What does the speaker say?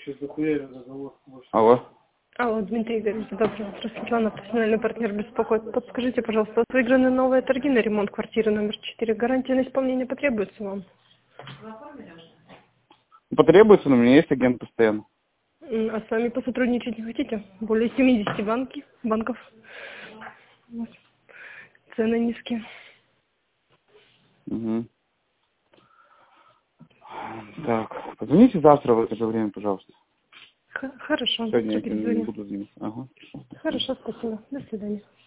Алло. Алло, Дмитрий Игоревич, доброе утро. Светлана, профессиональный партнер беспокоит. Подскажите, пожалуйста, вот выиграны новые торги на ремонт квартиры номер 4. Гарантия на исполнение потребуется вам? Потребуется, но у меня есть агент постоянно. А с вами посотрудничать не хотите? Более 70 банков. Вот. Цены низкие. Угу. Так, позвоните завтра в это же время, пожалуйста. Хорошо, Сегодня завтра я не перезвоню. буду заниматься. Ага. Хорошо, спасибо. До свидания.